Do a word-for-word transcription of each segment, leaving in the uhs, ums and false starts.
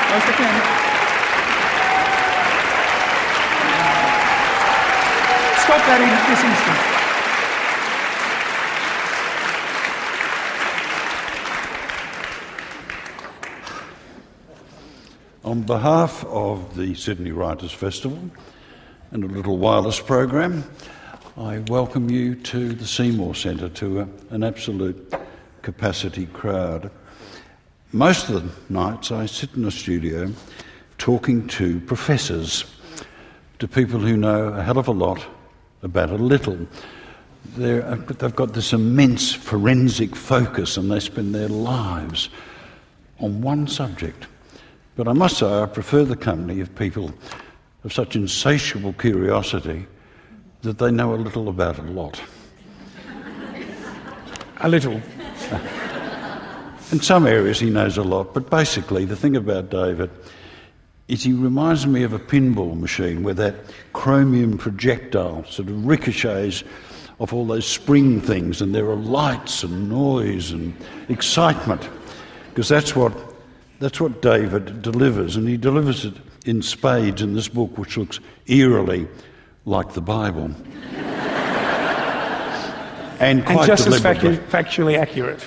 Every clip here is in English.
Most I can. Stop that in this instant. On behalf of the Sydney Writers' Festival and a Little Wireless program, I welcome you to the Seymour Centre, to a, an absolute capacity crowd. Most of the nights I sit in a studio talking to professors, to people who know a hell of a lot about a little. They're, they've got this immense forensic focus and they spend their lives on one subject. But I must say I prefer the company of people of such insatiable curiosity that they know a little about a lot. A little. In some areas he knows a lot, but basically the thing about David is he reminds me of a pinball machine where that chromium projectile sort of ricochets off all those spring things and there are lights and noise and excitement, because that's what that's what David delivers, and he delivers it in spades in this book which looks eerily like the Bible. and quite and just as deliberately. facu- factually accurate.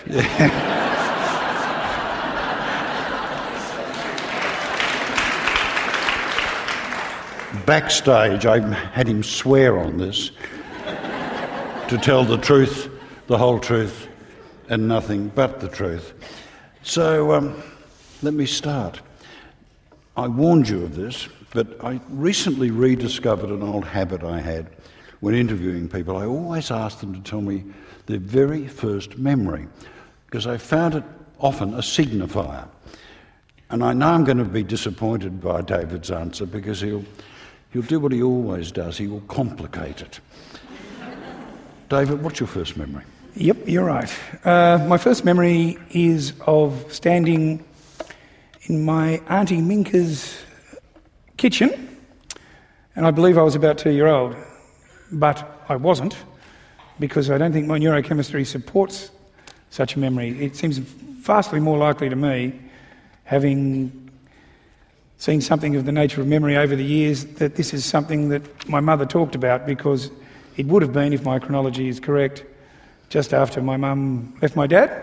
Backstage, I had him swear on this to tell the truth, the whole truth, and nothing but the truth. So um, let me start. I warned you of this, but I recently rediscovered an old habit I had when interviewing people. I always asked them to tell me their very first memory, because I found it often a signifier. And I know I'm going to be disappointed by David's answer, because he'll He'll do what he always does. He will complicate it. David, what's your first memory? Yep, you're right. Uh, my first memory is of standing in my Auntie Minka's kitchen, and I believe I was about two year old, but I wasn't, because I don't think my neurochemistry supports such a memory. It seems vastly more likely to me, having seen something of the nature of memory over the years, that this is something that my mother talked about, because it would have been, if my chronology is correct, just after my mum left my dad.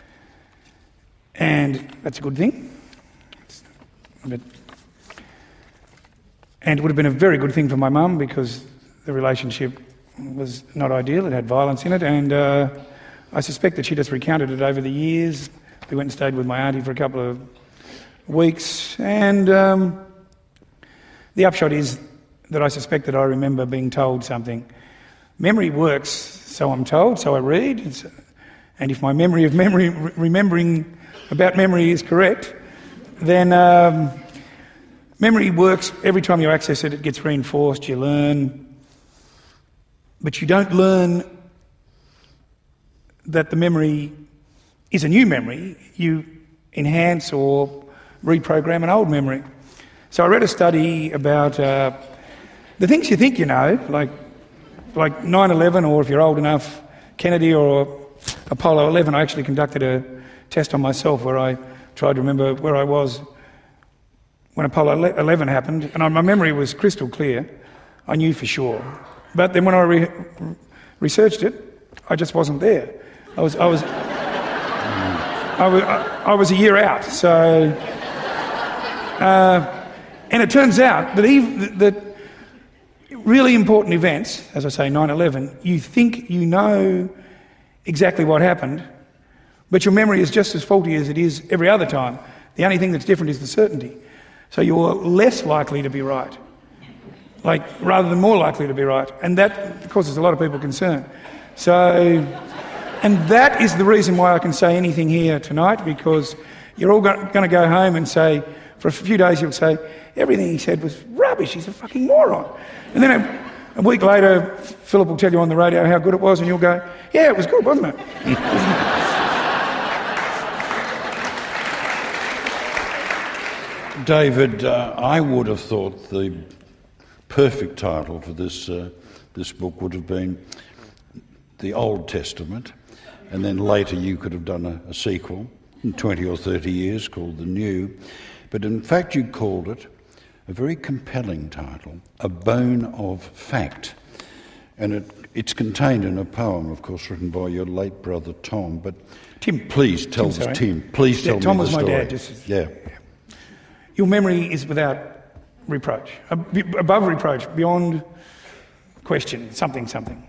And that's a good thing. But, and it would have been a very good thing for my mum, because the relationship was not ideal. It had violence in it, and uh, I suspect that she just recounted it over the years. We went and stayed with my auntie for a couple of weeks, and um, the upshot is that I suspect that I remember being told something. Memory works, so I'm told, so I read, it's, and if my memory of memory, re- remembering about memory is correct, then um, memory works. Every time you access it, it gets reinforced, you learn, but you don't learn that the memory is a new memory. You enhance or reprogram an old memory. So I read a study about uh, the things you think you know, like like nine eleven, or if you're old enough, Kennedy or Apollo eleven. I actually conducted a test on myself where I tried to remember where I was when Apollo eleven happened, and my memory was crystal clear. I knew for sure. But then when I re- researched it, I just wasn't there. I was I was I was I was a year out. So. Uh, and it turns out that, even, that really important events, as I say, nine eleven, you think you know exactly what happened, but your memory is just as faulty as it is every other time. The only thing that's different is the certainty. So you're less likely to be right, like rather than more likely to be right. And that causes a lot of people concern. So, and that is the reason why I can say anything here tonight, because you're all going to go home and say, for a few days you'll say, everything he said was rubbish, he's a fucking moron. And then a, a week later, Philip will tell you on the radio how good it was, and you'll go, yeah, it was good, wasn't it? David, uh, I would have thought the perfect title for this, uh, this book would have been The Old Testament, and then later you could have done a, a sequel in twenty or thirty years called The New. But in fact you called it a very compelling title, A Bone of Fact. And it, it's contained in a poem, of course, written by your late brother Tom. But Tim. Please tell Tim, us, Tim, please yeah, tell Tom me was the my story. dad. Just, yeah. Your memory is without reproach, above reproach, beyond question, something, something.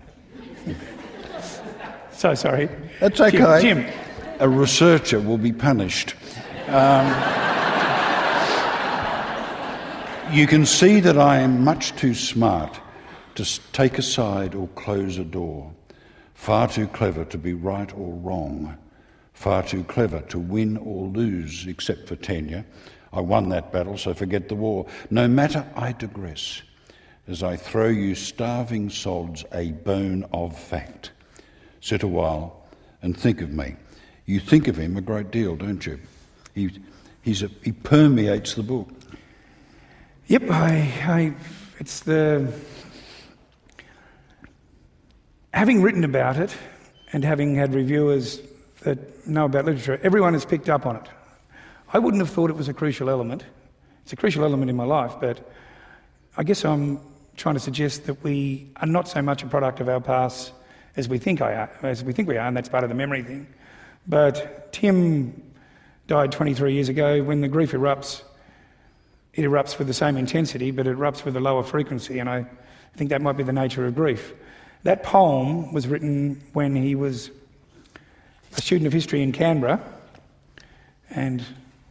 So sorry. That's okay. Tim. Tim. A researcher will be punished. Um, you can see that I am much too smart to take a side or close a door. Far too clever to be right or wrong. Far too clever to win or lose, except for tenure. I won that battle, so forget the war. No matter, I digress, as I throw you starving sods a bone of fact. Sit a while and think of me. You think of him a great deal, don't you? He, he's a, he permeates the book. Yep, I, I, it's the... Having written about it and having had reviewers that know about literature, everyone has picked up on it. I wouldn't have thought it was a crucial element. It's a crucial element in my life, but I guess I'm trying to suggest that we are not so much a product of our past as we think I are, as we think we are, and that's part of the memory thing. But Tim died twenty-three years ago. When the grief erupts, it erupts with the same intensity, but it erupts with a lower frequency, and I think that might be the nature of grief. That poem was written when he was a student of history in Canberra, and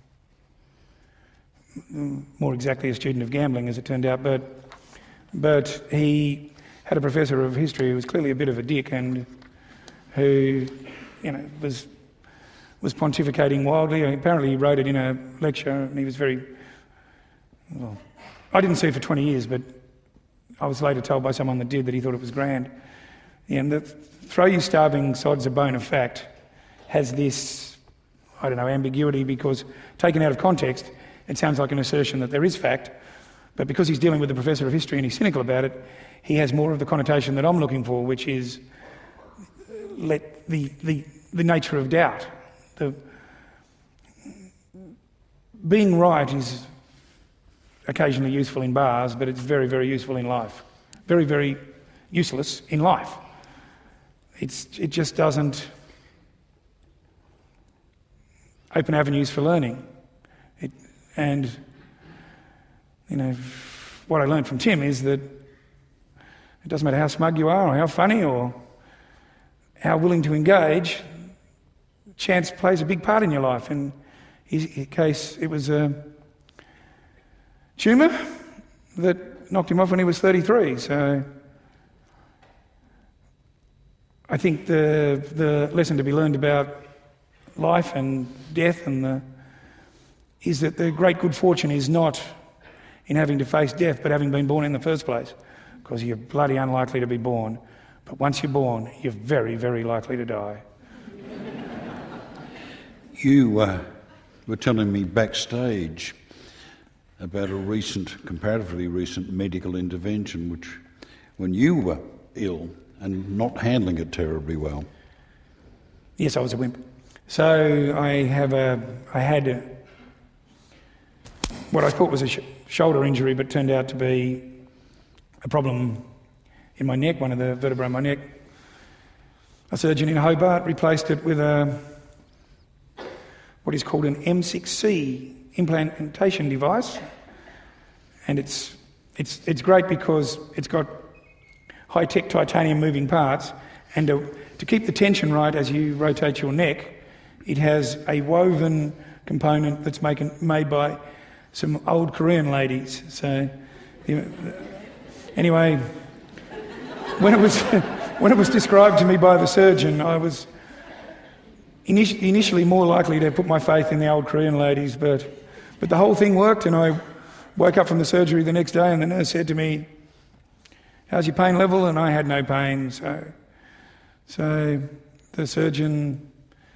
more exactly a student of gambling, as it turned out, but but he had a professor of history who was clearly a bit of a dick and who, you know, was was pontificating wildly. Apparently he wrote it in a lecture, and he was very, well, I didn't see it for twenty years, but I was later told by someone that did that he thought it was grand. And the throw you starving sods a bone of fact has this, I don't know, ambiguity, because taken out of context, it sounds like an assertion that there is fact, but because he's dealing with a professor of history and he's cynical about it, he has more of the connotation that I'm looking for, which is let the the, the nature of doubt. The, being right is occasionally useful in bars, but it's very, very useful in life. Very, very useless in life. It's, it just doesn't open avenues for learning. It, and, you know, what I learned from Tim is that it doesn't matter how smug you are or how funny or how willing to engage, chance plays a big part in your life. In his case, it was a tumour that knocked him off when he was thirty-three. So I think the the lesson to be learned about life and death and the is that the great good fortune is not in having to face death, but having been born in the first place, because you're bloody unlikely to be born. But once you're born, you're very, very likely to die. You uh, were telling me backstage about a recent, comparatively recent medical intervention, which, when you were ill and not handling it terribly well. Yes, I was a wimp. So I have a, I had a, what I thought was a sh- shoulder injury, but turned out to be a problem in my neck, one of the vertebrae in my neck. A surgeon in Hobart replaced it with a what is called an M six C implantation device, and it's it's it's great because it's got high-tech titanium moving parts, and to, to keep the tension right as you rotate your neck, it has a woven component that's making, made by some old Korean ladies. So, anyway, when it was when it was described to me by the surgeon, I was init- initially more likely to put my faith in the old Korean ladies, but but the whole thing worked, and I woke up from the surgery the next day, and the nurse said to me, "How's your pain level?" And I had no pain, so so the surgeon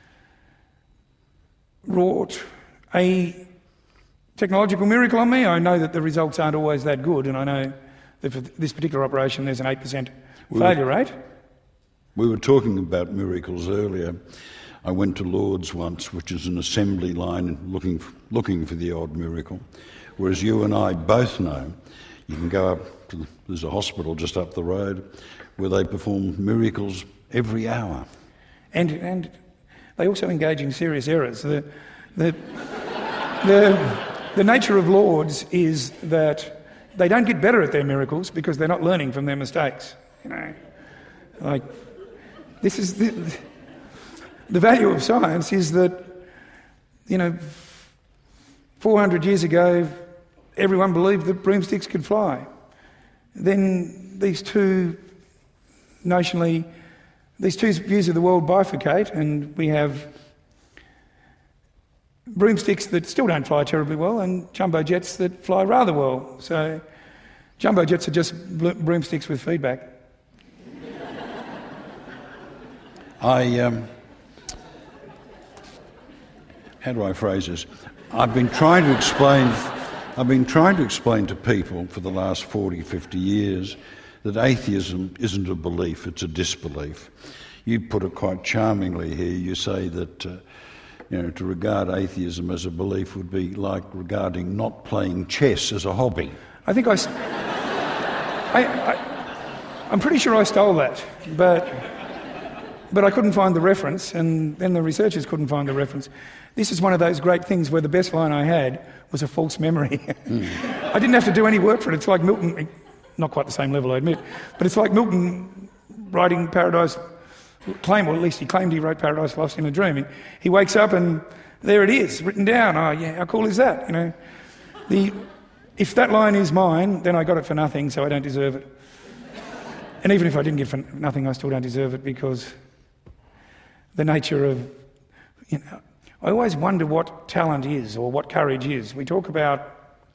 wrought a technological miracle on me. I know that the results aren't always that good, and I know that for this particular operation there's an eight percent failure rate. We were talking about miracles earlier. I went to Lourdes once, which is an assembly line looking for, looking for the odd miracle, whereas you and I both know you can go up to the, there's a hospital just up the road where they perform miracles every hour. And and they also engage in serious errors. The the the, the nature of Lourdes is that they don't get better at their miracles because they're not learning from their mistakes. You know, like this is the, the value of science is that, you know, four hundred years ago, everyone believed that broomsticks could fly. Then these two notionally, these two views of the world bifurcate, and we have broomsticks that still don't fly terribly well and jumbo jets that fly rather well. So jumbo jets are just broomsticks with feedback. I, um, how do I phrase this? I've been trying to explain, I've been trying to explain to people for the last forty, fifty years that atheism isn't a belief, it's a disbelief. You put it quite charmingly here. You say that, uh, you know, to regard atheism as a belief would be like regarding not playing chess as a hobby. I think I, I, I I'm pretty sure I stole that, but. But I couldn't find the reference, and then the researchers couldn't find the reference. This is one of those great things where the best line I had was a false memory. Mm. I didn't have to do any work for it. It's like Milton, not quite the same level, I admit, but it's like Milton writing Paradise, claim, or at least he claimed he wrote Paradise Lost in a Dream. He, he wakes up and there it is, written down. Oh, yeah, how cool is that? You know, the if that line is mine, then I got it for nothing, so I don't deserve it. And even if I didn't get it for nothing, I still don't deserve it because the nature of, you know, I always wonder what talent is or what courage is. We talk about,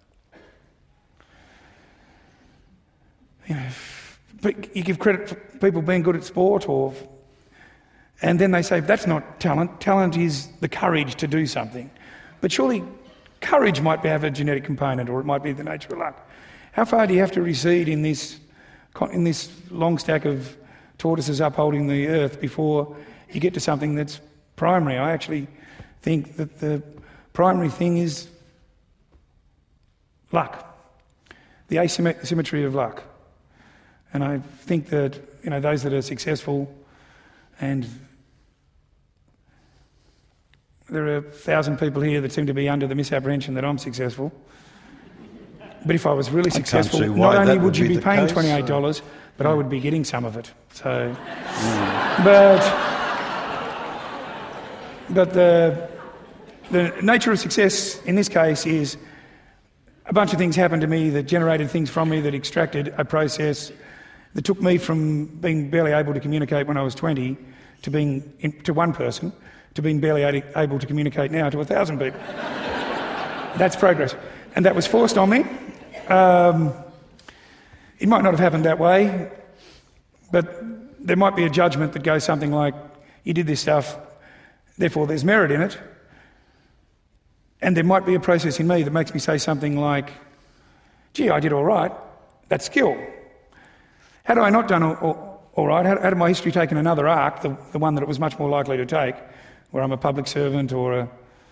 you know, you give credit for people being good at sport, or, and then they say that's not talent. Talent is the courage to do something. But surely courage might have a genetic component, or it might be the nature of luck. How far do you have to recede in this, in this long stack of tortoises upholding the earth before you get to something that's primary? I actually think that the primary thing is luck, the asymmetry of luck. And I think that, you know, those that are successful, and there are a thousand people here that seem to be under the misapprehension that I'm successful. But if I was really successful, not only would you be paying twenty-eight dollars, but I would be getting some of it. So, mm. but... But the, the nature of success in this case is a bunch of things happened to me that generated things from me that extracted a process that took me from being barely able to communicate when I was twenty to being in, to one person to being barely able to communicate now to a thousand people. That's progress. And that was forced on me. Um, it might not have happened that way, but there might be a judgment that goes something like, you did this stuff, therefore there's merit in it. And there might be a process in me that makes me say something like, gee, I did all right. That's skill. Had I not done all, all, all right, had, had my history taken another arc, the, the one that it was much more likely to take, where I'm a public servant or a,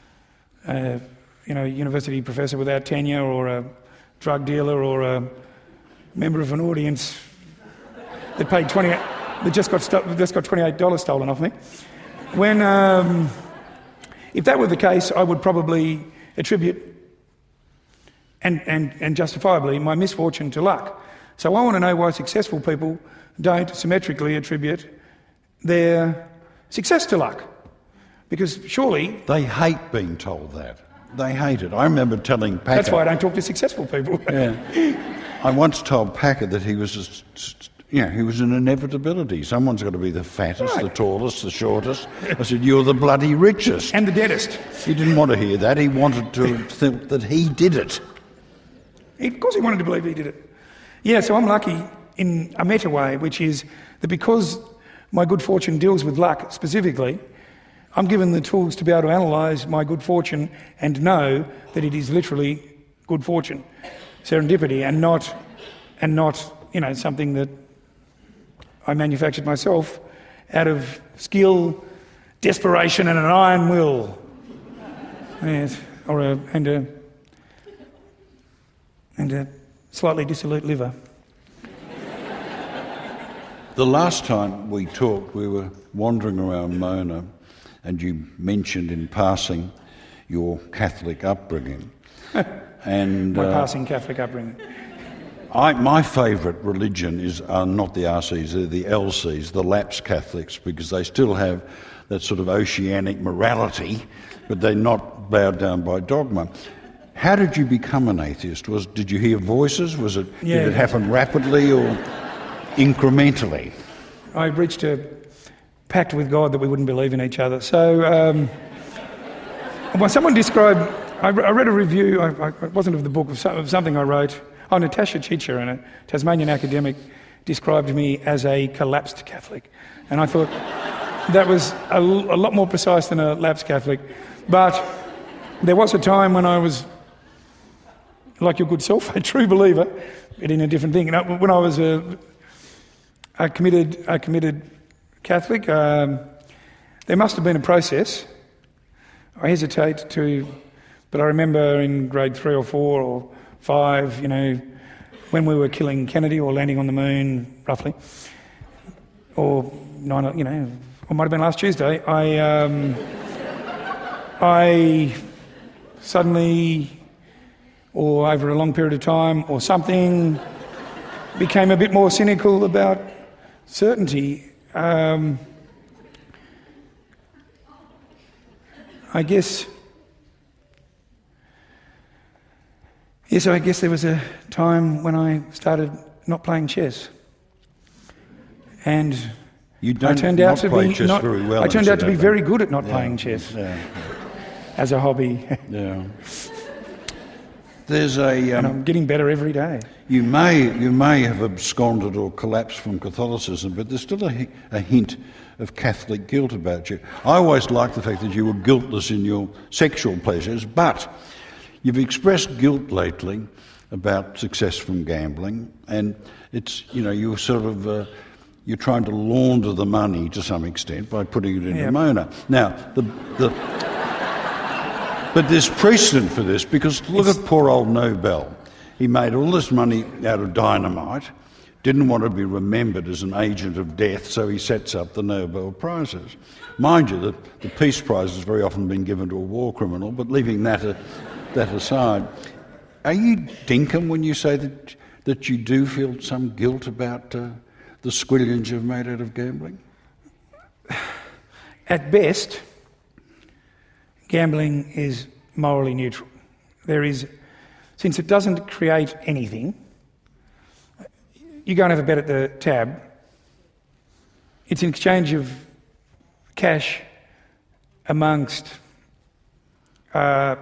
a you know, university professor without tenure, or a drug dealer, or a member of an audience that paid twenty, that just got, st- just got twenty-eight dollars stolen off me. When, um, if that were the case, I would probably attribute, and, and, and justifiably, my misfortune to luck. So I want to know why successful people don't symmetrically attribute their success to luck. Because surely... They hate being told that. They hate it. I remember telling Packer... That's why I don't talk to successful people. Yeah. I once told Packer that he was... Just, you know, he was an inevitability. Someone's got to be the fattest, right, the tallest, the shortest. I said, you're the bloody richest. And the deadest. He didn't want to hear that. He wanted to think that he did it. He, of course he wanted to believe he did it. Yeah, so I'm lucky in a meta way, which is that because my good fortune deals with luck specifically, I'm given the tools to be able to analyse my good fortune and know that it is literally good fortune, serendipity, and not, and not, you know, something that I manufactured myself out of skill, desperation and an iron will. Yes, or a, and a and a slightly dissolute liver. The last time we talked, we were wandering around Mona, and you mentioned in passing your Catholic upbringing. and My uh, passing Catholic upbringing. I, my favourite religion is are not the R Cs, they're the L Cs, the lapsed Catholics, because they still have that sort of oceanic morality, but they're not bowed down by dogma. How did you become an atheist? Was did you hear voices? Was it Yeah. did it happen rapidly or incrementally? I reached a pact with God that we wouldn't believe in each other. So, um, well, someone described. I, I read a review. I, I, it wasn't of the book of, some, of something I wrote. Oh, Natasha Chicher, a Tasmanian academic, described me as a collapsed Catholic, and I thought that was a, a lot more precise than a lapsed Catholic. But there was a time when I was, like your good self, a true believer, but in a different thing. You know, when I was a, a committed, a committed Catholic, um, there must have been a process. I hesitate to, but I remember in grade three or four or five, you know, when we were killing Kennedy or landing on the moon, roughly, or nine, you know, or might have been last Tuesday. I, um, I suddenly, or over a long period of time, or something, became a bit more cynical about certainty. Um, I guess. Yes, I guess there was a time when I started not playing chess, and You don't I turned not out to play be chess not, very well. I turned out to be incidentally. very good at not Yeah, playing chess Yeah, as a hobby, yeah. There's a. and Um, I'm getting better every day. you may you may have absconded or collapsed from Catholicism, but there's still a, hi- a hint of Catholic guilt about you. I always liked the fact that you were guiltless in your sexual pleasures, but you've expressed guilt lately about success from gambling, and it's, you know, you're sort of, uh, you're trying to launder the money to some extent by putting it into Yeah. Mona. Now, the, the, but there's precedent for this, because look at poor old Nobel. He made all this money out of dynamite, didn't want to be remembered as an agent of death, so he sets up the Nobel Prizes. Mind you, the, the Peace Prize has very often been given to a war criminal, but leaving that a, that aside, are you dinkum when you say that that you do feel some guilt about uh, the squillions you've made out of gambling? At best, gambling is morally neutral. There is, since it doesn't create anything, you go and have a bet at the tab, it's in exchange of cash amongst uh,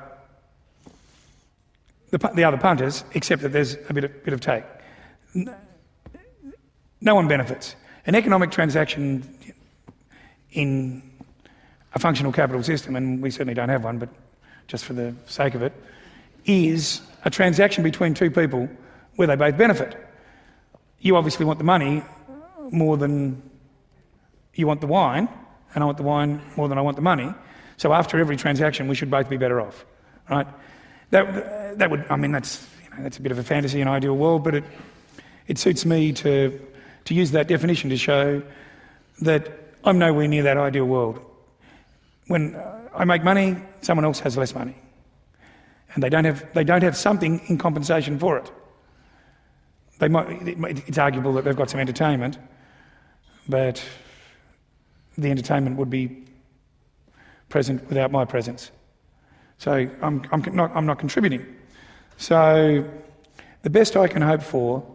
the, pu- the other punters, except that there's a bit of, bit of take. N- No one benefits. An economic transaction in a functional capital system, and we certainly don't have one, but just for the sake of it, is a transaction between two people where they both benefit. You obviously want the money more than you want the wine, and I want the wine more than I want the money. So after every transaction, we should both be better off, right? That that would, I mean, that's, you know, that's a bit of a fantasy and ideal world, but it it suits me to to use that definition to show that I'm nowhere near that ideal world. When I make money, someone else has less money, and they don't have they don't have something in compensation for it. They might, it's arguable that they've got some entertainment, but the entertainment would be present without my presence. So I'm, I'm, not, I'm not contributing. So the best I can hope for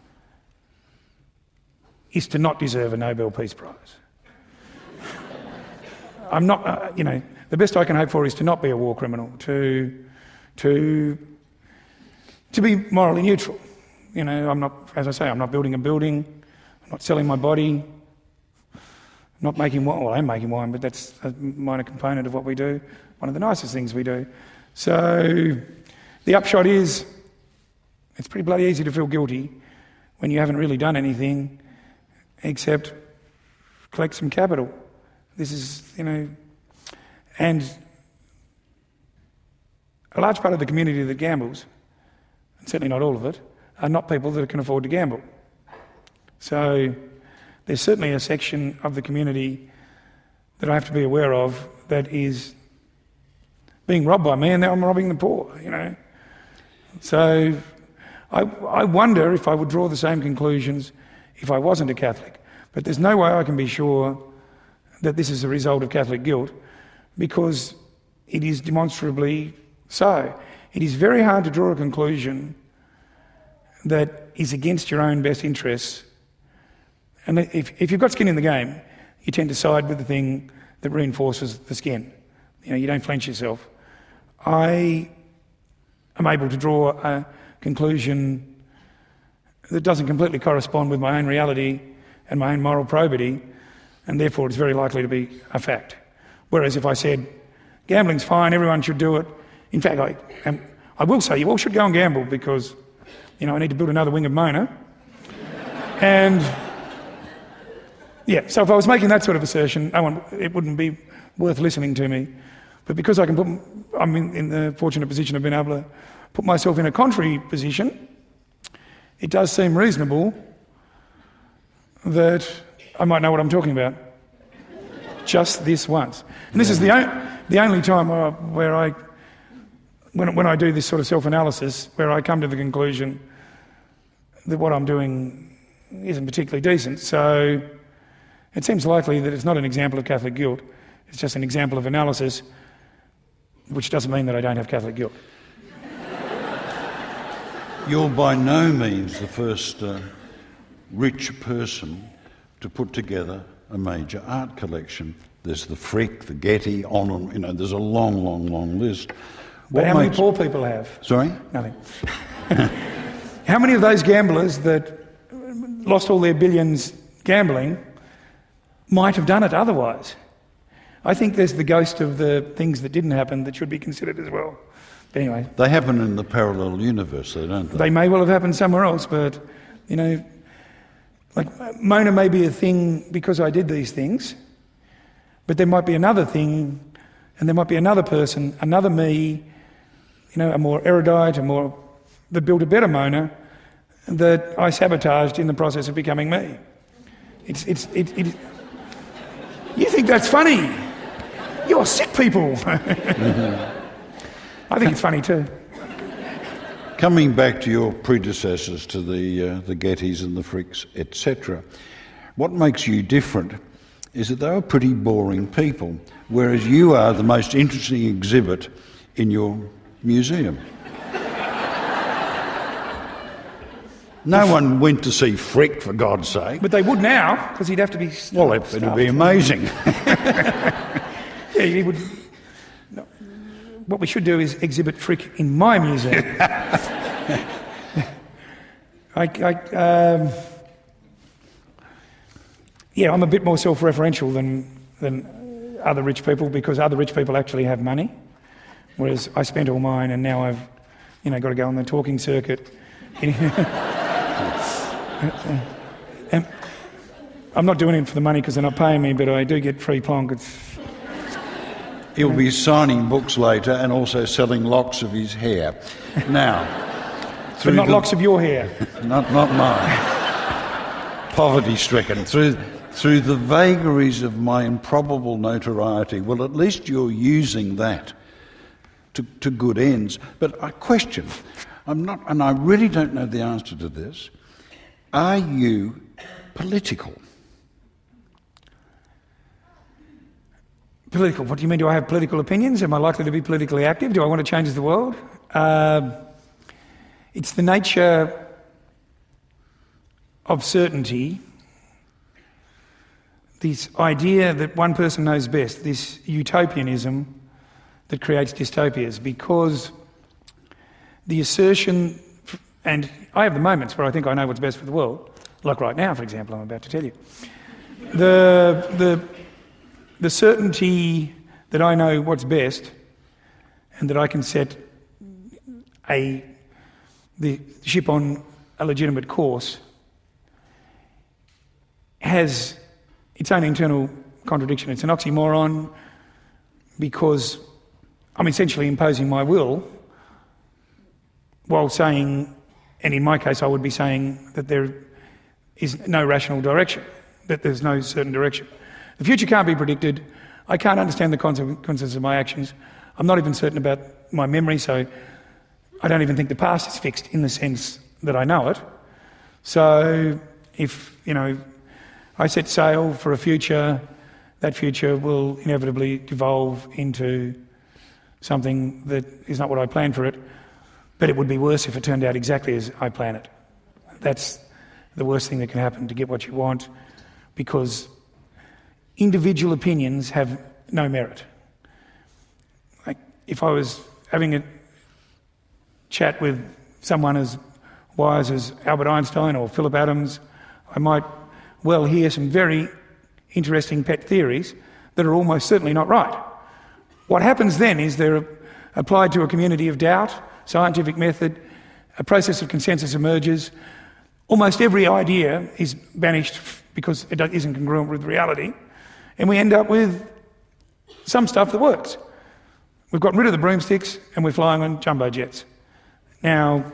is to not deserve a Nobel Peace Prize. I'm not, uh, you know, the best I can hope for is to not be a war criminal, to, to, to be morally neutral. You know, I'm not, as I say, I'm not building a building, I'm not selling my body, I'm not making wine. Well, I am making wine, but that's a minor component of what we do, one of the nicest things we do. So the upshot is, it's pretty bloody easy to feel guilty when you haven't really done anything except collect some capital. This is, you know, And a large part of the community that gambles, and certainly not all of it, are not people that can afford to gamble. So there's certainly a section of the community that I have to be aware of that is being robbed by me, and now I'm robbing the poor, you know. So I, I wonder if I would draw the same conclusions if I wasn't a Catholic. But there's no way I can be sure that this is a result of Catholic guilt, because it is demonstrably so. It is very hard to draw a conclusion that is against your own best interests. And if, if you've got skin in the game, you tend to side with the thing that reinforces the skin. You know, you don't flinch yourself. I am able to draw a conclusion that doesn't completely correspond with my own reality and my own moral probity, and therefore it's very likely to be a fact. Whereas if I said, gambling's fine, everyone should do it. In fact, I, um, I will say you all should go and gamble because, you know, I need to build another wing of Mona. And, yeah, so if I was making that sort of assertion, no one, it wouldn't be worth listening to me. But because I can put, I'm in, in the fortunate position of being able to put myself in a contrary position, it does seem reasonable that I might know what I'm talking about. Just this once. And this is the, o- the only time where I, where I when, when I do this sort of self-analysis, where I come to the conclusion that what I'm doing isn't particularly decent. So it seems likely that it's not an example of Catholic guilt. It's just an example of analysis, which doesn't mean that I don't have Catholic guilt. You're by no means the first uh, rich person to put together a major art collection. There's the Frick, the Getty, on and, you know, there's a long, long, long list. But What how makes... many poor people have? Sorry? Nothing. How many of those gamblers that lost all their billions gambling might have done it otherwise? I think there's the ghost of the things that didn't happen that should be considered as well. But anyway. They happen in the parallel universe, though, don't they? They may well have happened somewhere else, but, you know, like Mona may be a thing because I did these things, but there might be another thing, and there might be another person, another me, you know, a more erudite, a more, that built a better Mona, that I sabotaged in the process of becoming me. It's, it's, it, it, you think that's funny? You're sick people. Mm-hmm. I think it's funny too. Coming back to your predecessors, to the uh, the Gettys and the Fricks, et cetera, what makes you different is that they were pretty boring people, whereas you are the most interesting exhibit in your museum. No one went to see Frick, for God's sake. But they would now, because he'd have to be... Well, it would be amazing. Yeah, he would... No. What we should do is exhibit Frick in my museum. I, I, um, yeah, I'm a bit more self-referential than, than other rich people, because other rich people actually have money, whereas I spent all mine and now I've, you know, got to go on the talking circuit. And I'm not doing it for the money because they're not paying me, but I do get free plonk. It's, He'll be signing books later and also selling locks of his hair. Now, but not the, locks of your hair. Not, not mine. Poverty-stricken. Through, through the vagaries of my improbable notoriety, well, at least you're using that to, to good ends. But I question, I'm not, and I really don't know the answer to this, are you political? Political. What do you mean? Do I have political opinions? Am I likely to be politically active? Do I want to change the world? Uh, it's the nature of certainty, this idea that one person knows best, this utopianism that creates dystopias, because the assertion, and I have the moments where I think I know what's best for the world, like right now, for example, I'm about to tell you. The, the, the certainty that I know what's best and that I can set a, the ship on a legitimate course has its own internal contradiction. It's an oxymoron. because I'm essentially imposing my will while saying, and in my case I would be saying that there is no rational direction, that there's no certain direction. The future can't be predicted. I can't understand the consequences of my actions. I'm not even certain about my memory, so I don't even think the past is fixed in the sense that I know it. So if, you know, I set sail for a future, that future will inevitably devolve into something that is not what I planned for it, but it would be worse if it turned out exactly as I plan it. That's the worst thing that can happen to get what you want, because individual opinions have no merit. Like, if I was having a chat with someone as wise as Albert Einstein or Philip Adams, I might well hear some very interesting pet theories that are almost certainly not right. What happens then is they're applied to a community of doubt, scientific method, a process of consensus emerges. Almost every idea is banished because it isn't congruent with reality, and we end up with some stuff that works. We've gotten rid of the broomsticks and we're flying on jumbo jets. Now,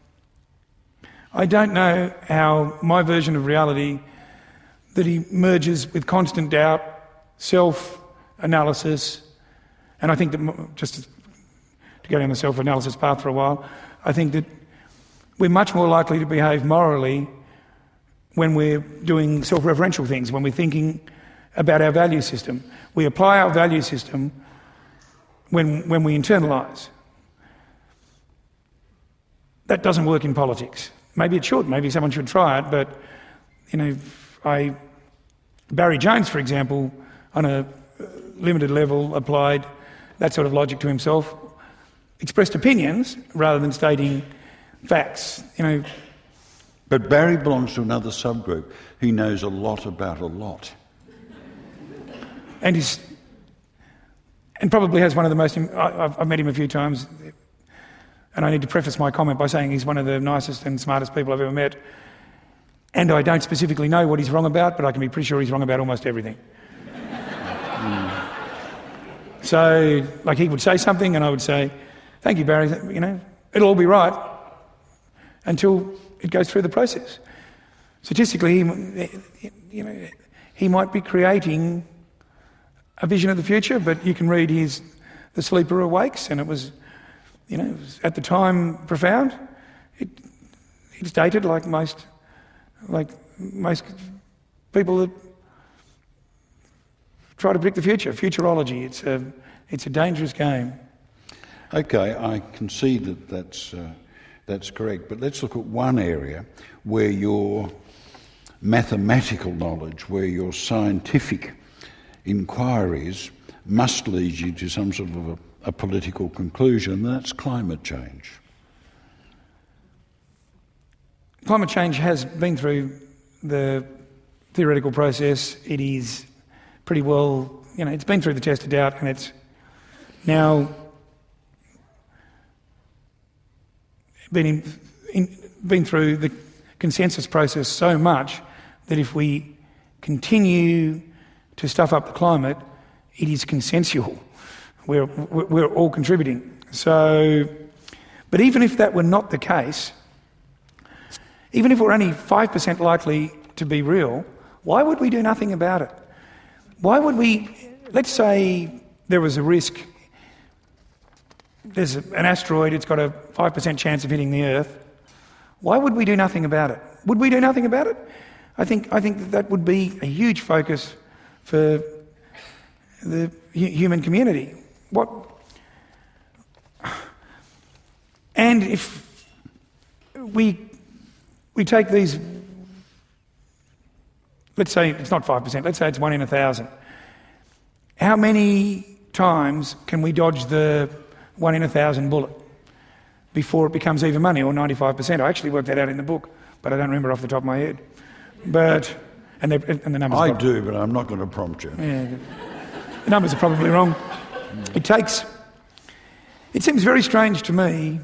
I don't know how my version of reality that emerges with constant doubt, self-analysis, and I think that, just to go down the self-analysis path for a while, I think that we're much more likely to behave morally when we're doing self-referential things, when we're thinking about our value system. We apply our value system when, when we internalise. That doesn't work in politics. Maybe it should, maybe someone should try it, but, you know, I, Barry Jones, for example, on a limited level, applied that sort of logic to himself, expressed opinions rather than stating facts, you know. But Barry belongs to another subgroup. He knows a lot about a lot. And he's, and probably has one of the most, I've, I've met him a few times, and I need to preface my comment by saying he's one of the nicest and smartest people I've ever met. And I don't specifically know what he's wrong about, but I can be pretty sure he's wrong about almost everything. mm. So, like, he would say something and I would say, thank you, Barry, you know, it'll all be right until it goes through the process. Statistically, he, you know, he might be creating a vision of the future, but you can read his The Sleeper Awakes, and it was, you know, it was at the time profound. It, it's dated like most, like most people that try to predict the future. Futurology. It's a, it's a dangerous game. Okay, I concede that that's uh, that's correct, but let's look at one area where your mathematical knowledge, where your scientific inquiries must lead you to some sort of a, a political conclusion, and that's climate change. Climate change has been through the theoretical process. It is pretty well, you know, it's been through the test of doubt, and it's now been in, in, been through the consensus process so much that if we continue to stuff up the climate, it is consensual. We're, we're all contributing. So, but even if that were not the case, even if we're only five percent likely to be real, why would we do nothing about it? Why would we, let's say there was a risk, there's an asteroid, it's got a five percent chance of hitting the Earth. Why would we do nothing about it? Would we do nothing about it? I think, I think that, that would be a huge focus for the hu- human community. What? And if we we take these, let's say it's not five percent, let's say it's one in a thousand. How many times can we dodge the one in a thousand bullet before it becomes even money, or ninety-five percent? I actually worked that out in the book, but I don't remember off the top of my head. But, and, and the numbers... I got, do, but I'm not going to prompt you. Yeah, the numbers are probably wrong. It takes... It seems very strange to me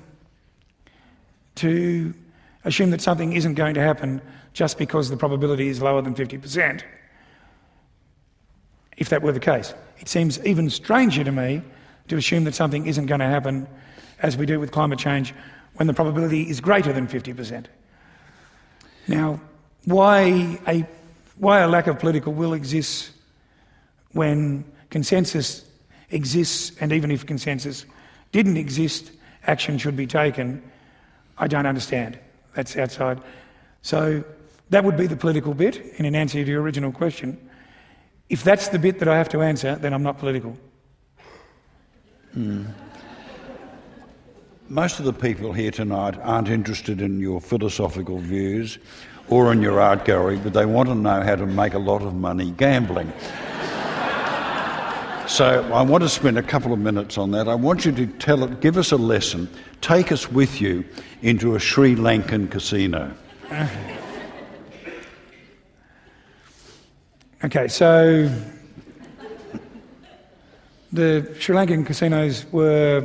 to assume that something isn't going to happen just because the probability is lower than fifty percent. if that were the case. It seems even stranger to me to assume that something isn't going to happen, as we do with climate change, when the probability is greater than fifty percent. Now, why a, why a lack of political will exists when consensus exists, and even if consensus didn't exist, action should be taken, I don't understand. That's outside. So that would be the political bit, in an answer to your original question. If that's the bit that I have to answer, then I'm not political. Mm. Most of the people here tonight aren't interested in your philosophical views or in your art gallery, but they want to know how to make a lot of money gambling. So I want to spend a couple of minutes on that. I want you to tell it, give us a lesson, take us with you into a Sri Lankan casino. Uh, okay, so the Sri Lankan casinos were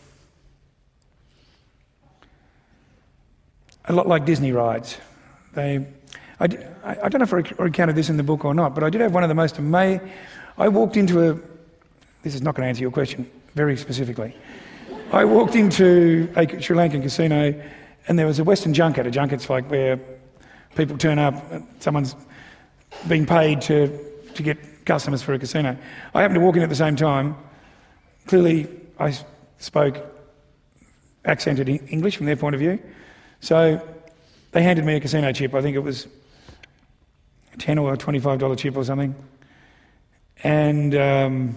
a lot like Disney rides. They, I, I don't know if I recounted this in the book or not, but I did have one of the most amazing. I walked into a. This is not going to answer your question very specifically. I walked into a Sri Lankan casino, and there was a Western junket. A junket's like where people turn up, someone's being paid to to get customers for a casino. I happened to walk in at the same time. Clearly, I spoke accented English from their point of view. So they handed me a casino chip. I think it was a ten or a twenty-five dollar chip or something. And um,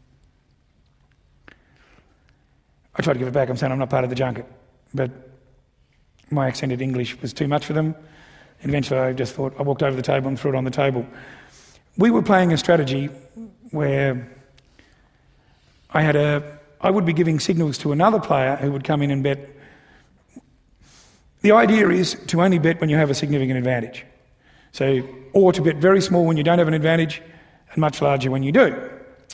I tried to give it back. I'm saying I'm not part of the junket. But my accented English was too much for them. And eventually I just thought, I walked over the table and threw it on the table. We were playing a strategy where I had a, I would be giving signals to another player who would come in and bet. The idea is to only bet when you have a significant advantage. So, or to bet very small when you don't have an advantage and much larger when you do.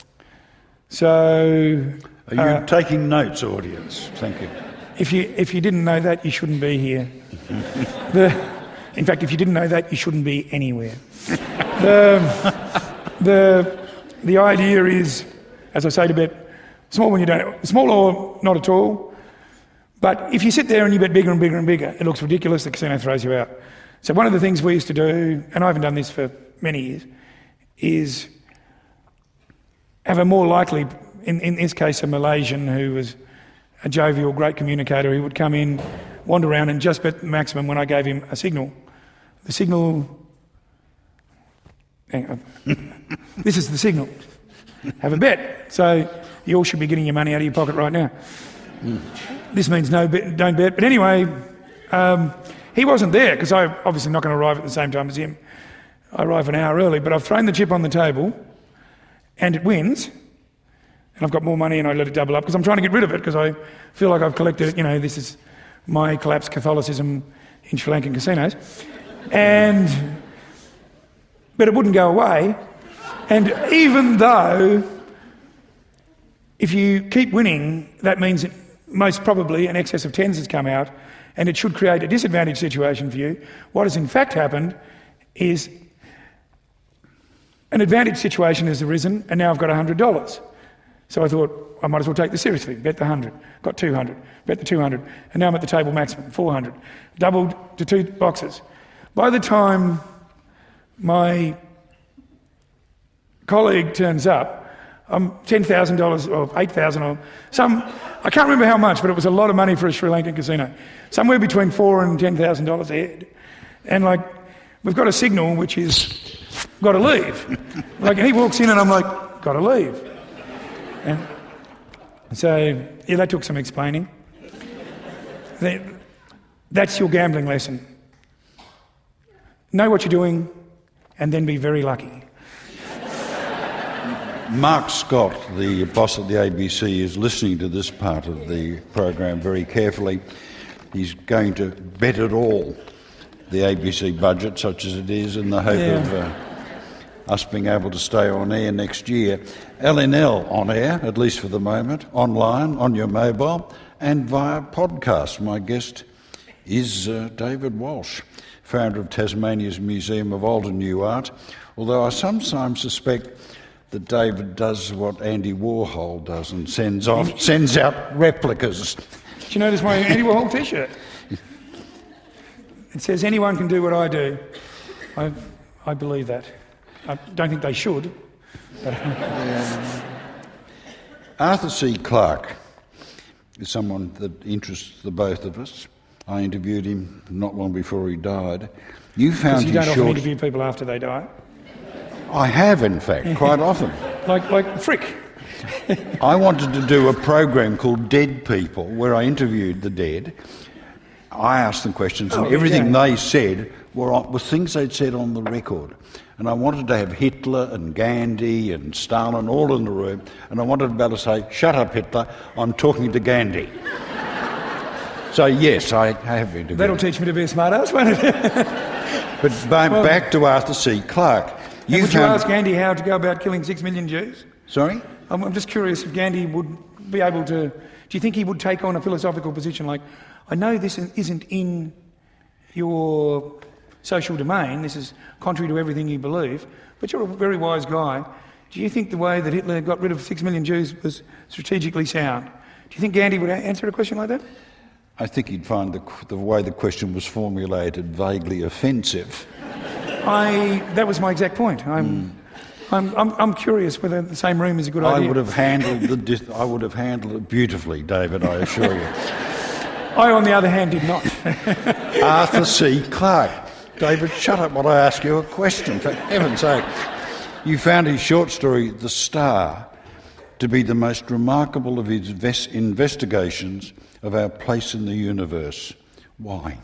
So... Are you uh, taking notes, audience? Thank you. If you if you didn't know that, you shouldn't be here. the, in fact, if you didn't know that, you shouldn't be anywhere. the, the, the idea is, as I say, to bet small when you don't, small or not at all. But if you sit there and you bet bigger and bigger and bigger, it looks ridiculous, the casino throws you out. So one of the things we used to do, and I haven't done this for many years, is have a more likely, in, in this case a Malaysian who was a jovial, great communicator, who would come in, wander around and just bet the maximum when I gave him a signal. The signal... Hang on. This is the signal. Have a bet. So you all should be getting your money out of your pocket right now. Mm. This means no bet, don't bet. But anyway, um, he wasn't there because I'm obviously not going to arrive at the same time as him. I arrive an hour early, but I've thrown the chip on the table and it wins. And I've got more money and I let it double up because I'm trying to get rid of it because I feel like I've collected it. You know, this is my collapsed Catholicism in Sri Lankan casinos. And, but it wouldn't go away. And even though if you keep winning, that means that most probably an excess of tens has come out and it should create a disadvantage situation for you. What has in fact happened is an advantage situation has arisen and now I've got one hundred dollars. So I thought, I might as well take this seriously, bet the one hundred, got two hundred, bet the two hundred, and now I'm at the table maximum, four hundred, doubled to two boxes. By the time my colleague turns up, I'm ten thousand dollars or eight thousand dollars or some, I can't remember how much, but it was a lot of money for a Sri Lankan casino. Somewhere between four and ten thousand dollars a head. And like, we've got a signal which is, got to leave. Like, and he walks in and I'm like, got to leave. And so, yeah, that took some explaining. That's your gambling lesson. Know what you're doing and then be very lucky. Mark Scott, the boss at the A B C, is listening to this part of the program very carefully. He's going to bet it all, the A B C budget, such as it is, in the hope yeah. of uh, us being able to stay on air next year. L N L on air, at least for the moment, online, on your mobile, and via podcast. My guest is uh, David Walsh, founder of Tasmania's Museum of Old and New Art, although I sometimes suspect that David does what Andy Warhol does and sends off, sends out replicas. Did you notice my Andy Warhol t-shirt? It says, anyone can do what I do. I, I believe that. I don't think they should. But Arthur C. Clarke is someone that interests the both of us. I interviewed him not long before he died. You found you his don't short... often interview people after they die. I have, in fact, quite often. Like, like Frick. I wanted to do a program called Dead People, where I interviewed the dead. I asked them questions, and oh, everything yeah. they said were, on, were things they'd said on the record. And I wanted to have Hitler and Gandhi and Stalin all in the room, and I wanted to be able to say, "Shut up, Hitler, I'm talking to Gandhi." So, yes, I have interviewed. That'll teach me to be a smart ass, won't it? But ba- well, back to Arthur C. Clarke. You would found... you ask Gandhi how to go about killing six million Jews? Sorry? I'm, I'm just curious if Gandhi would be able to... Do you think he would take on a philosophical position like, I know this isn't in your social domain, this is contrary to everything you believe, but you're a very wise guy. Do you think the way that Hitler got rid of six million Jews was strategically sound? Do you think Gandhi would answer a question like that? I think he'd find the, the way the question was formulated vaguely offensive. I, that was my exact point. I'm, mm. I'm, I'm, I'm curious whether the same room is a good I idea. Would have handled the dis- I would have handled it beautifully, David, I assure you. I, on the other hand, did not. Arthur C. Clarke. David, shut up while I ask you a question, for heaven's sake. You found his short story, The Star, to be the most remarkable of his ves- investigations of our place in the universe. Why?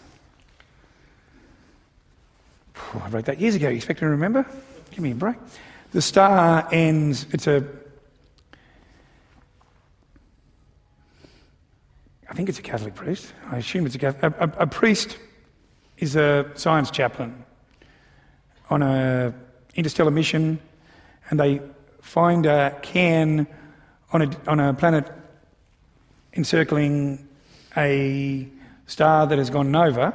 I wrote that years ago. You expect me to remember? Give me a break. The Star ends... It's a... I think it's a Catholic priest. I assume it's a Catholic... A, a, a priest is a science chaplain on a interstellar mission, and they find a cairn on a, on a planet encircling a star that has gone nova.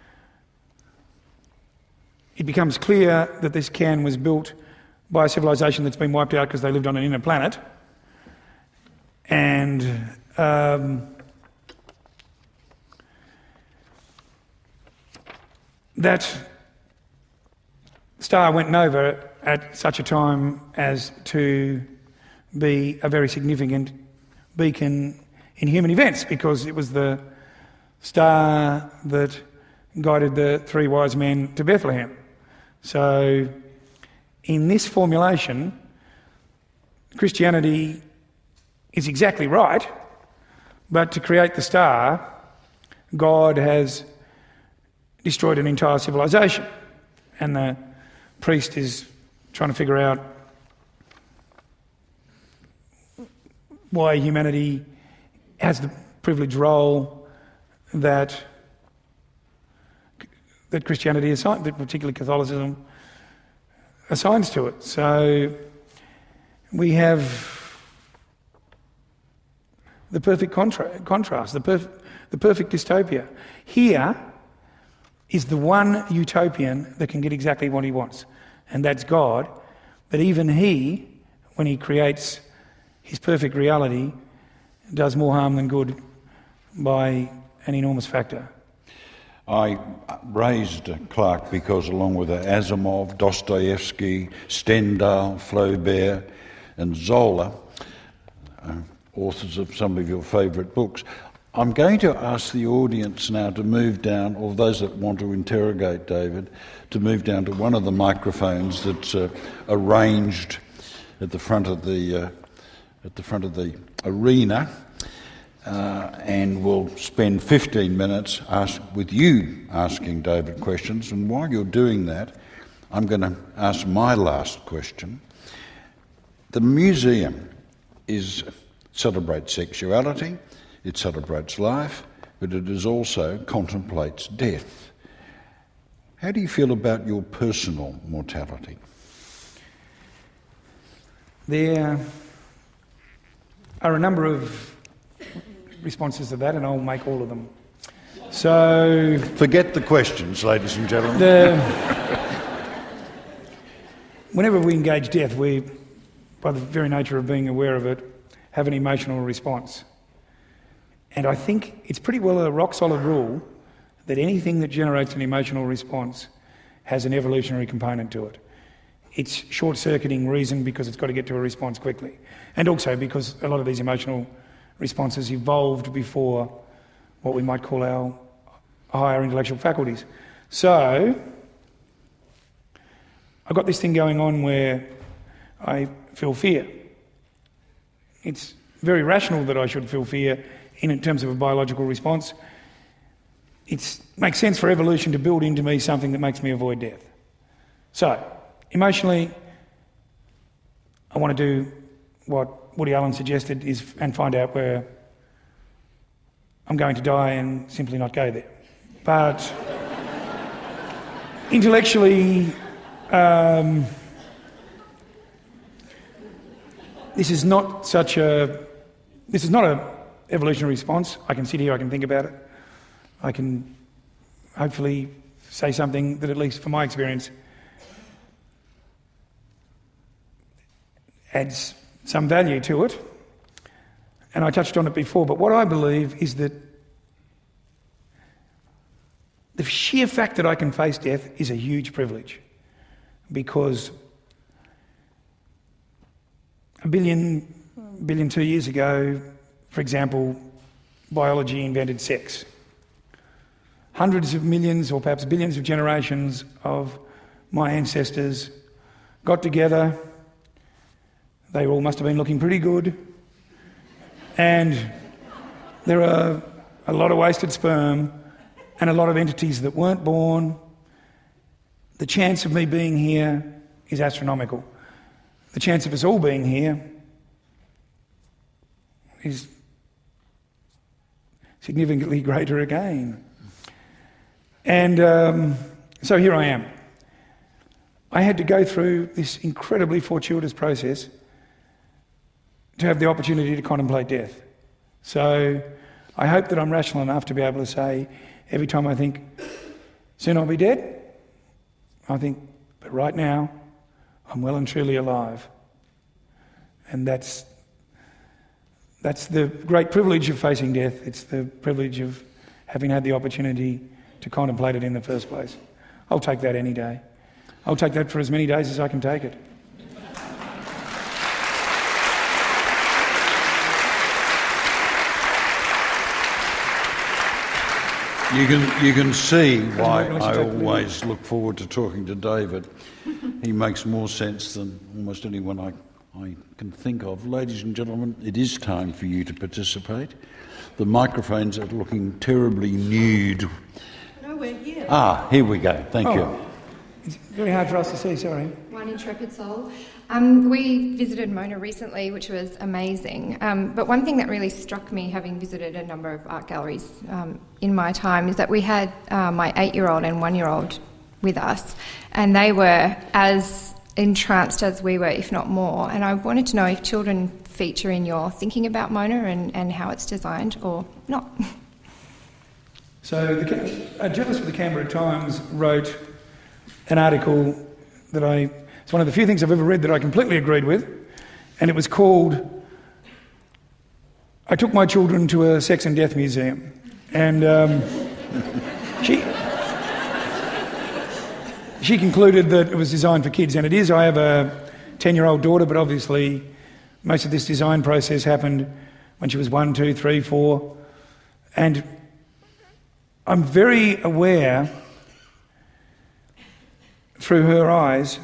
It becomes clear that this cairn was built by a civilization that's been wiped out because they lived on an inner planet. And um, that star went nova at such a time as to be a very significant beacon in human events, because it was the star that guided the three wise men to Bethlehem. So, in this formulation, Christianity is exactly right, but to create the star, God has destroyed an entire civilization, and the priest is trying to figure out why humanity has the privileged role that that Christianity assigns, that particularly Catholicism assigns to it. So we have the perfect contra- contrast, the, perf- the perfect dystopia. Here is the one utopian that can get exactly what he wants, and that's God. But even he, when he creates his perfect reality, does more harm than good by an enormous factor. I raised Clarke because, along with Asimov, Dostoevsky, Stendhal, Flaubert and Zola, uh, authors of some of your favourite books, I'm going to ask the audience now to move down, or those that want to interrogate David, to move down to one of the microphones that's uh, arranged at the front of the uh, at the front of the arena. Uh, and we'll spend fifteen minutes ask, with you asking David questions. And while you're doing that, I'm going to ask my last question. The museum is celebrates sexuality, it celebrates life, but it is also contemplates death. How do you feel about your personal mortality? There are a number of responses to that, and I'll make all of them. So... Forget the questions, ladies and gentlemen. The, whenever we engage death, we by the very nature of being aware of it, have an emotional response. And I think it's pretty well a rock-solid rule that anything that generates an emotional response has an evolutionary component to it. It's short-circuiting reason because it's got to get to a response quickly. And also because a lot of these emotional responses evolved before what we might call our higher intellectual faculties. So, I've got this thing going on where I feel fear. It's very rational that I should feel fear in terms of a biological response. It makes sense for evolution to build into me something that makes me avoid death. So, emotionally, I want to do what Woody Allen suggested is and find out where I'm going to die and simply not go there. But intellectually, um, this is not such a, this is not a evolutionary response. I can sit here, I can think about it. I can hopefully say something that, at least from my experience, adds some value to it. And I touched on it before, but what I believe is that the sheer fact that I can face death is a huge privilege, because a billion, billion two years ago, for example, biology invented sex. Hundreds of millions or perhaps billions of generations of my ancestors got together. They all must have been looking pretty good. And there are a lot of wasted sperm and a lot of entities that weren't born. The chance of me being here is astronomical. The chance of us all being here is significantly greater again. And um, so here I am. I had to go through this incredibly fortuitous process to have the opportunity to contemplate death. So I hope that I'm rational enough to be able to say, every time I think, soon I'll be dead, I think, but right now, I'm well and truly alive. And that's that's the great privilege of facing death. It's the privilege of having had the opportunity to contemplate it in the first place. I'll take that any day. I'll take that for as many days as I can take it. You can, you can see why I always look forward to talking to David. He makes more sense than almost anyone I, I can think of. Ladies and gentlemen, it is time for you to participate. The microphones are looking terribly nude. No, we're here. Ah, here we go. Thank oh, you. It's very hard for us to see, sorry. One Intrepid Soul. Um, we visited Mona recently, which was amazing. Um, but one thing that really struck me, having visited a number of art galleries um, in my time, is that we had uh, my eight-year-old and one-year-old with us, and they were as entranced as we were, if not more. And I wanted to know if children feature in your thinking about Mona and, and how it's designed, or not. So the uh, journalist for the Canberra Times wrote an article that I... It's one of the few things I've ever read that I completely agreed with, and it was called I Took My Children to a Sex and Death Museum. And um, she she concluded that it was designed for kids, and it is. I have a ten-year-old daughter, but obviously most of this design process happened when she was one, two, three, four, and I'm very aware through her eyes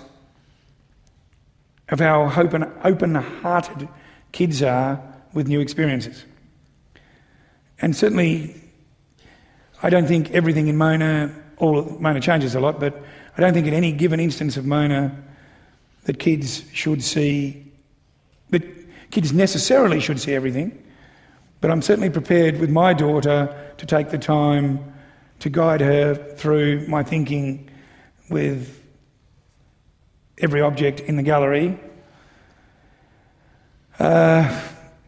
of how open, open-hearted kids are with new experiences. And certainly, I don't think everything in Mona, all Mona changes a lot, but I don't think in any given instance of Mona that kids should see, that kids necessarily should see everything, but I'm certainly prepared with my daughter to take the time to guide her through my thinking with every object in the gallery. Uh,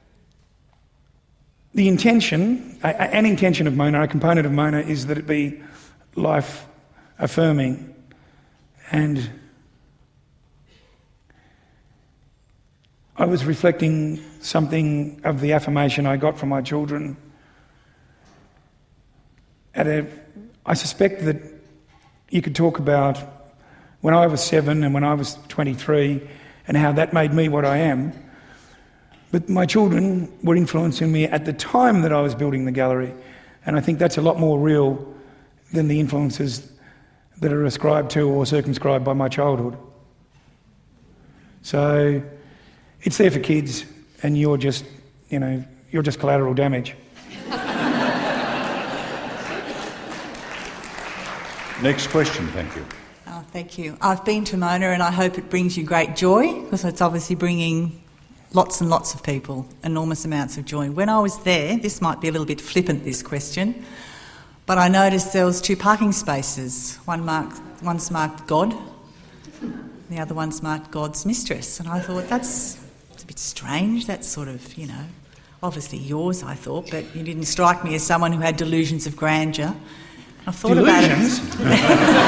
the intention, an intention of Mona, a component of Mona, is that it be life-affirming. And I was reflecting something of the affirmation I got from my children. At a, I suspect that you could talk about when I was seven and when I was twenty-three and how that made me what I am. But my children were influencing me at the time that I was building the gallery, and I think that's a lot more real than the influences that are ascribed to or circumscribed by my childhood. So it's there for kids, and you're just, you know, you're just collateral damage. Next question, thank you. Oh, thank you. I've been to Mona and I hope it brings you great joy, because it's obviously bringing lots and lots of people enormous amounts of joy. When I was there, this might be a little bit flippant, this question, but I noticed there was two parking spaces. One marked, one's marked God, the other one's marked God's mistress. And I thought, that's it's a bit strange. That's sort of, you know, obviously yours, I thought, but you didn't strike me as someone who had delusions of grandeur. I've thought Delusions? about it.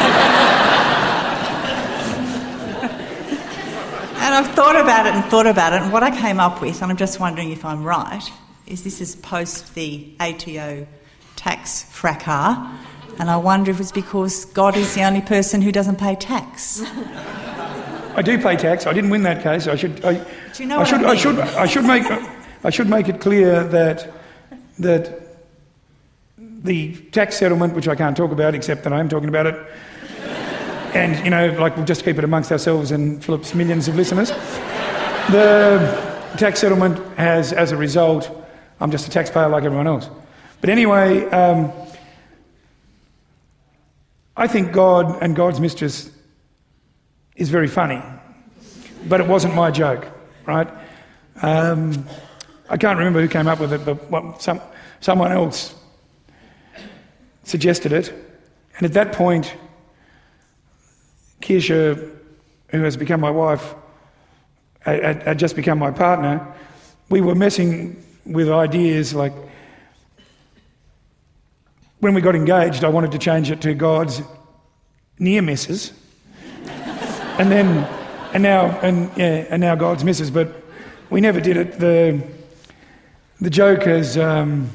And I've thought about it and thought about it, and what I came up with, and I'm just wondering if I'm right, is this is post the A T O tax fracas, and I wonder if it's because God is the only person who doesn't pay tax. I do pay tax. I didn't win that case. I should. I, Do you know I what should. I mean? I should. I should make. I should make it clear that that the tax settlement, which I can't talk about, except that I am talking about it, and you know, like we'll just keep it amongst ourselves and Philip's millions of listeners. The tax settlement has, as a result, I'm just a taxpayer like everyone else. But anyway, um, I think God and God's mistress is very funny, but it wasn't my joke, right? Um, I can't remember who came up with it, but what, some, someone else suggested it. And at that point, Kirsha, who has become my wife, had, had just become my partner, we were messing with ideas like, when we got engaged, I wanted to change it to God's near missus, and then, and now, and yeah, and now God's missus, but we never did it. The the joke has um,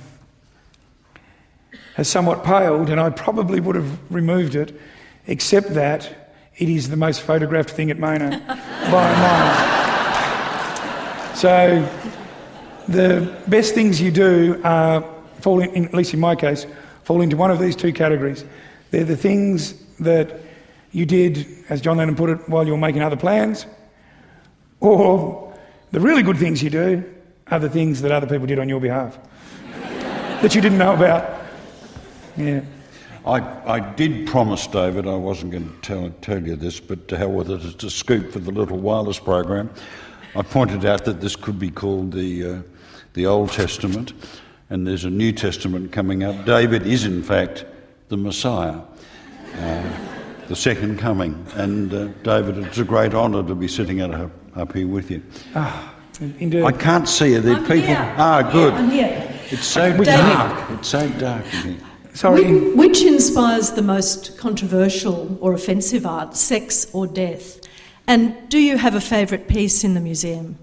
has somewhat paled, and I probably would have removed it, except that it is the most photographed thing at Mona by a mile. So the best things you do are fall in, at least in my case, fall into one of these two categories. They're the things that you did, as John Lennon put it, while you were making other plans, or the really good things you do are the things that other people did on your behalf that you didn't know about. Yeah. I, I did promise David I wasn't going to tell, tell you this, but to hell with it, it's a scoop for the Little Wireless program. I pointed out that this could be called the uh, the Old Testament, and there's a New Testament coming up. David is, in fact, the Messiah, uh, the second coming. And uh, David, it's a great honour to be sitting at her, up here with you. Ah, indeed. I can't see you. There are I'm people. here. Ah, good. I'm here. It's so David. dark. It's so dark in here. Sorry. Which, which inspires the most controversial or offensive art, sex or death? And do you have a favourite piece in the museum?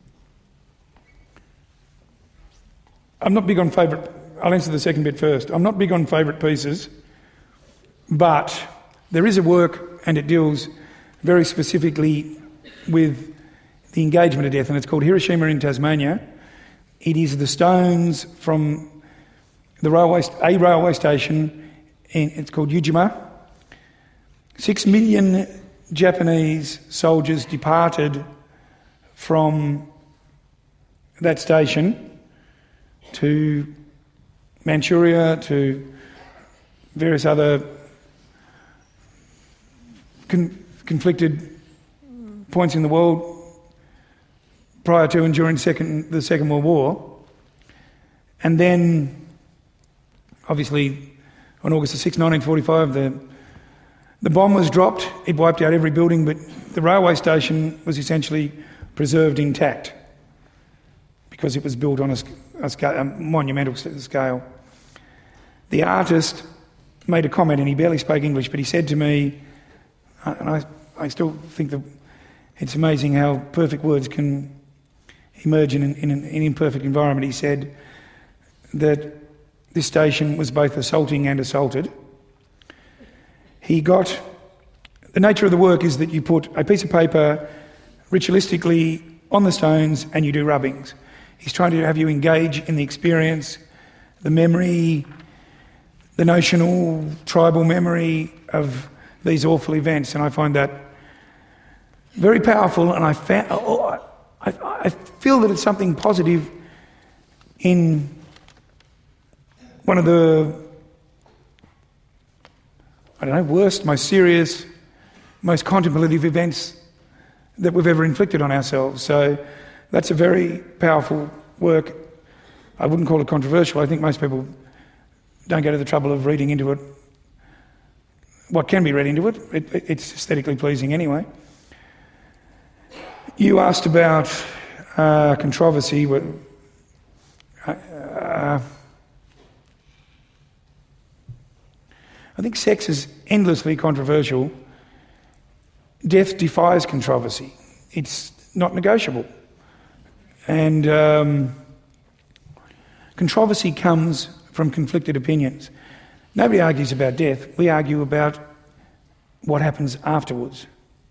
I'm not big on favourite... I'll answer the second bit first. I'm not big on favourite pieces, but there is a work and it deals very specifically with the engagement of death, and it's called Hiroshima in Tasmania. It is the stones from the railway, a railway station, in, it's called Ujima. Six million Japanese soldiers departed from that station to Manchuria, to various other con- conflicted points in the world prior to and during second, the Second World War. And then, obviously, on August the sixth, nineteen forty-five, the, the bomb was dropped. It wiped out every building, but the railway station was essentially preserved intact because it was built on a, a, scale, a monumental scale. The artist made a comment, and he barely spoke English, but he said to me, and I, I still think that it's amazing how perfect words can emerge in an, in an imperfect environment. He said that this station was both assaulting and assaulted. He got... The nature of the work is that you put a piece of paper ritualistically on the stones and you do rubbings. He's trying to have you engage in the experience, the memory, the notional, tribal memory of these awful events, and I find that very powerful, and I, fa- oh, I, I feel that it's something positive in one of the, I don't know, worst, most serious, most contemplative events that we've ever inflicted on ourselves. So that's a very powerful work. I wouldn't call it controversial. I think most people don't go to the trouble of reading into it what can be read into it. it, it it's aesthetically pleasing anyway. You asked about uh, controversy. Uh, uh, I think sex is endlessly controversial. Death defies controversy. It's not negotiable. And um, controversy comes from conflicted opinions. Nobody argues about death. We argue about what happens afterwards.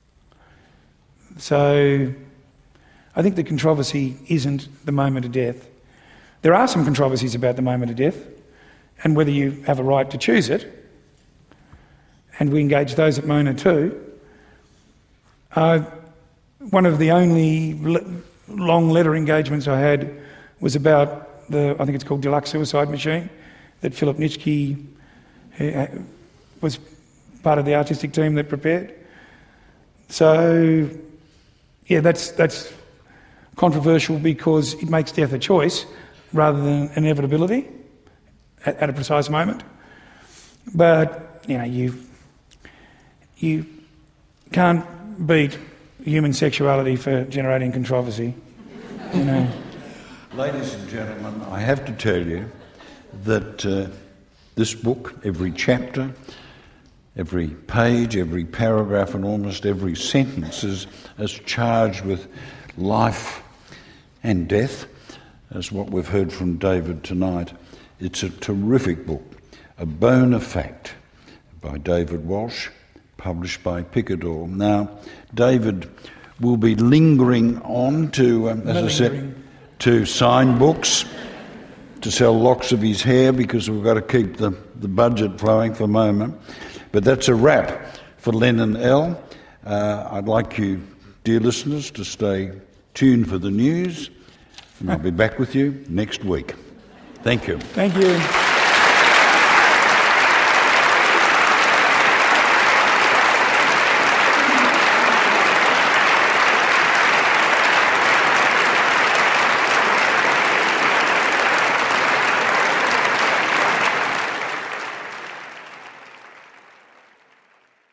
So I think the controversy isn't the moment of death. There are some controversies about the moment of death and whether you have a right to choose it, and we engage those at Mona too. Uh, one of the only le- long letter engagements I had was about the, I think it's called Deluxe Suicide Machine, that Philip Nitschke uh, was part of the artistic team that prepared. So, yeah, that's that's controversial because it makes death a choice rather than inevitability at, at a precise moment. But, you know, you you can't beat human sexuality for generating controversy, you know. Ladies and gentlemen, I have to tell you that uh, this book, every chapter, every page, every paragraph and almost every sentence is as charged with life and death as what we've heard from David tonight. It's a terrific book, A Bone of Fact, by David Walsh, published by Picador. Now, David will be lingering on to, um, as I said, to sign books, to sell locks of his hair, because we've got to keep the, the budget flowing for a moment. But that's a wrap for Len and Elle. Uh, I'd like you, dear listeners, to stay tuned for the news, and I'll be back with you next week. Thank you. Thank you.